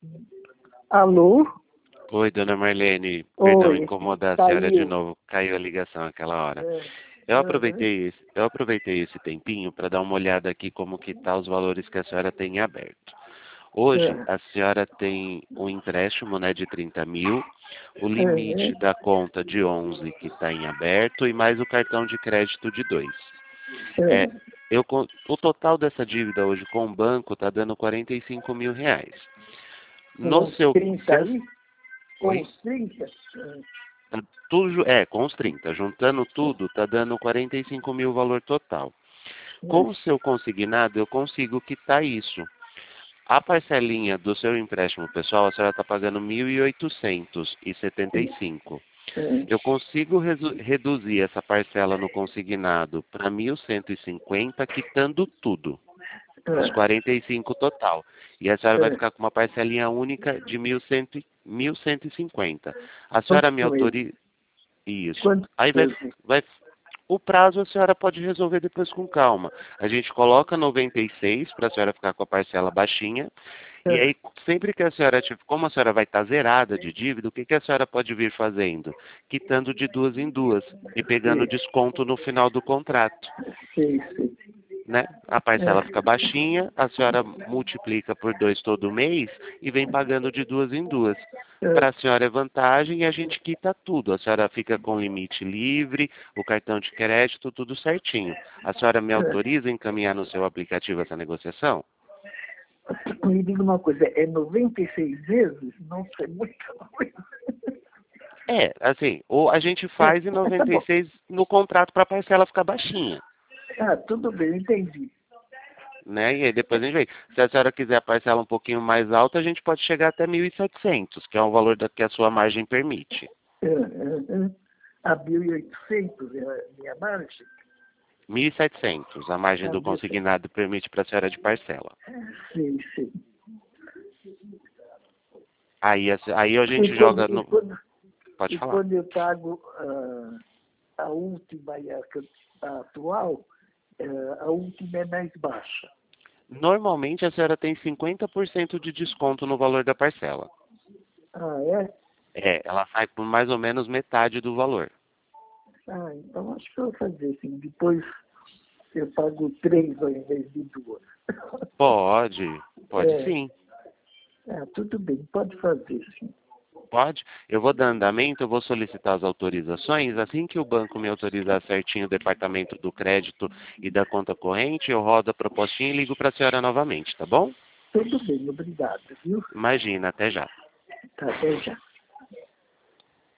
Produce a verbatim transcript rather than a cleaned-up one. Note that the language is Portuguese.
Alô? Oi, dona Marlene. Perdão Oi, incomodar a caiu. senhora de novo. Caiu a ligação aquela hora. É, Eu uhum. aproveitei esse, eu aproveitei esse tempinho para dar uma olhada aqui como que tá os valores que a senhora tem em aberto. Hoje, É, a senhora tem um empréstimo, né, de trinta mil, o é, limite da conta de onze que está em aberto e mais o cartão de crédito de dois. É, é. eu, con- o total dessa dívida hoje com o banco está dando quarenta e cinco mil reais. Com No os seu... trinta se as- aí? Com Oi? os trinta? É, Tá tudo, ju- é, com os trinta. Juntando tudo, tá dando quarenta e cinco mil o valor total. Com o é, seu consignado, eu consigo quitar isso. A parcelinha do seu empréstimo pessoal, a senhora está pagando mil oitocentos e setenta e cinco. é, Eu consigo resu- reduzir essa parcela no consignado para mil cento e cinquenta, quitando tudo, os é, quarenta e cinco total. E a senhora vai é. ficar com uma parcelinha única de mil e cem, mil cento e cinquenta. A senhora me Quantos meses? autoriza... Isso. Quantos Aí vai, meses? vai, o prazo a senhora pode resolver depois com calma. A gente coloca noventa e seis para a senhora ficar com a parcela baixinha. E É, aí, sempre que a senhora, tipo, como a senhora vai estar zerada de dívida, o que, que a senhora pode vir fazendo? Quitando de duas em duas e pegando sei, desconto no final do contrato. sei, sei. Né? A parcela fica baixinha, a senhora multiplica por dois todo mês e vem pagando de duas em duas. É, Para é, a senhora é vantagem e a gente quita tudo. A senhora fica com limite livre, o cartão de crédito, tudo certinho. A senhora me é. autoriza a encaminhar no seu aplicativo essa negociação? Me diga uma coisa, é noventa e seis vezes? Não sei muita coisa. É, assim, ou a gente É, faz em mas tá noventa e bom. seis no contrato para a parcela ficar baixinha. Ah, tudo bem, entendi. Né? E aí depois a gente vê. Se a senhora quiser a parcela um pouquinho mais alta, a gente pode chegar até mil e setecentos, que é o valor da, que a sua margem permite. É, é, é. A mil e oitocentos é a minha margem? mil e setecentos, a margem A do mil e setecentos. consignado permite para a senhora de parcela. Sim, sim. Aí, a se- aí a E gente quando, joga e no... quando, Pode e falar. quando eu pago ah, a última e a, que- a atual, ah, a última é mais baixa. Normalmente a senhora tem cinquenta por cento de desconto no valor da parcela. Ah, é? É, ela sai por mais ou menos metade do valor. Ah, então acho que eu vou fazer assim. Depois eu pago três ao invés de duas. Pode, pode É, sim. ah, tudo bem, pode fazer sim. Pode. Eu vou dar andamento, eu vou solicitar as autorizações. Assim que o banco me autorizar certinho o departamento do crédito e da conta corrente, eu rodo a propostinha e ligo para a senhora novamente, tá bom? Tudo bem, obrigado, viu? Imagina, até já. Tá, até já.